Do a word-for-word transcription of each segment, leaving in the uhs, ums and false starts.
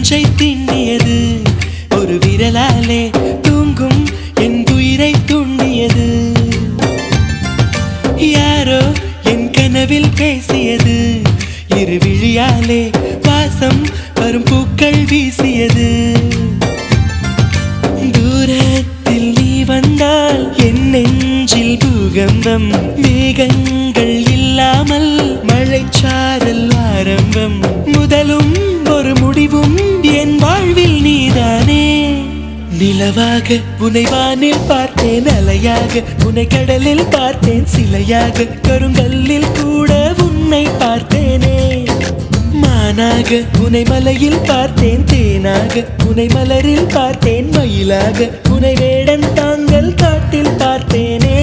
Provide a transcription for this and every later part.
நெஞ்சை திண்ணியது ஒரு விரலாலே தூங்கும் என் உயிரை துண்ணியது யாரோ என் கனவில் பேசியது இரு விழியாலே வாசம் வரும் பூக்கள் வீசியது தூரத்தில் நீ வந்தால் என் நெஞ்சில் பூகம்பம் மேகங்கள் இல்லாமல் மழைச்சாரல் ஆரம்பம் முதலும் ஒரு முடிவும் என் வாழ்வில் நீதானே நிலவாக உன்னை வானில் பார்த்தேன் அலையாக உன்னை கடலில் பார்த்தேன் சிலையாக கருங்கல்லில் கூட உன்னை பார்த்தேனே மானாக உன்னை மலையில் பார்த்தேன் தேனாக உன்னை மலரில் பார்த்தேன் மயிலாக உன்னை வேடன் தாங்கள் காட்டில் பார்த்தேனே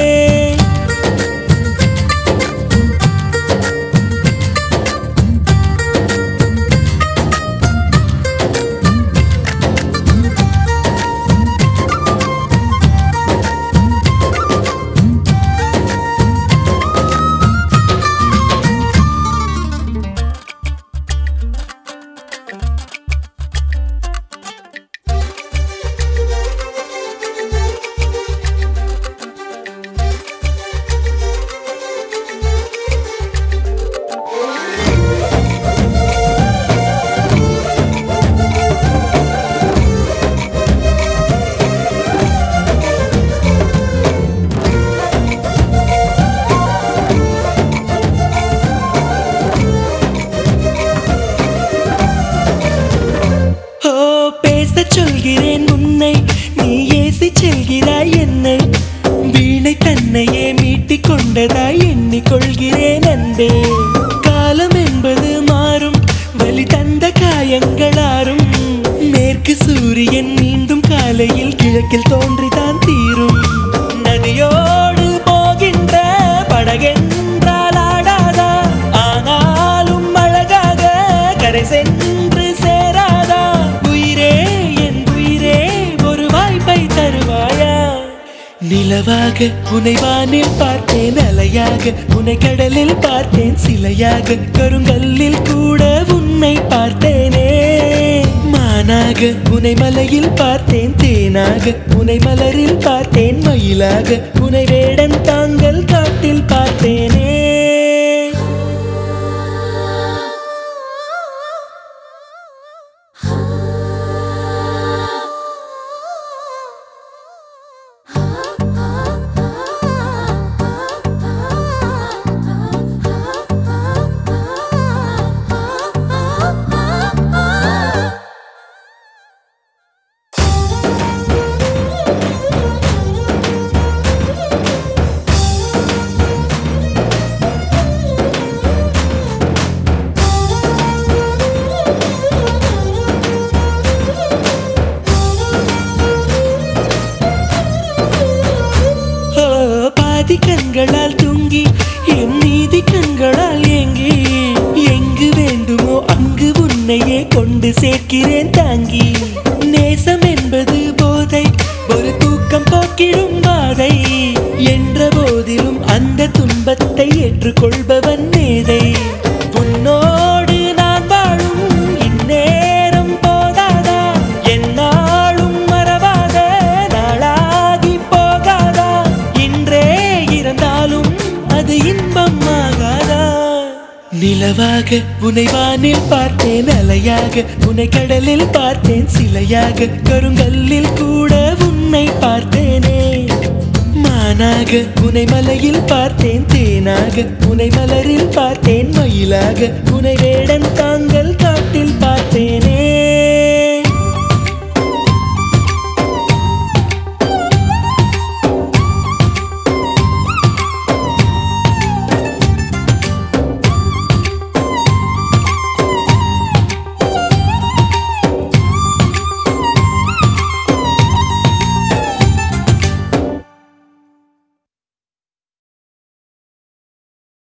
சொல்கிறேன் உன்னை நீ ஏசி செல்கிறாய் என்னை வீணை தன்னையே மீட்டிக் கொண்டதாய் எண்ணிக்கொள்கிறேன் அன்பே காலம் என்பது மாறும் வலி தந்த காயங்களாரும் மேற்கு சூரியன் மீண்டும் காலையில் கிழக்கில் தோன்றிதான் தீரும் நதியோடு போகின்ற படகென்றால் ஆடாதா ஆனாலும் அழகாக கரை சென்று சேராதா நிலவாக உன்னை வானில் பார்த்தேன் அலையாக உன்னை கடலில் பார்த்தேன் சிலையாக கருங்கல்லில் கூட உன்னை பார்த்தேனே மானாக உன்னை மலையில் பார்த்தேன் தேனாக உன்னை மலரில் பார்த்தேன் மயிலாக உன்னை வேடன் தாங்கள் காட்டில் பார்த்தேனே கண்களால் தூங்கி என் நீதி கண்களால் ஏங்கி எங்கு வேண்டுமோ அங்கு உன்னையே கொண்டு சேர்க்கிறேன் தாங்கி நேசம் என்பது போதை ஒரு தூக்கம் போக்கிடும் பாதை என்ற போதிலும் அந்த துன்பத்தை ஏற்றுக்கொள்பவன் மேதை உன்னோடு நான் வாழும் இந்நேரம் போதாதா என்னாலும் மறவாத நாளாகி போகாதா இன்றே இருந்தாலும் அது இன்பம் ஆகாதா நிலவாக உன்னை வானில் பார்த்தேன் அலையாக உன்னை கடலில் பார்த்தேன் சிலையாக கருங்கல்லில் கூட உன்னை பார்த்தேனே மானாக உன்னை மலையில் பார்த்தேன் தேனாக உன்னை மலரில் பார்த்தேன் மயிலாக உன்னை வேடன் தாங்கள்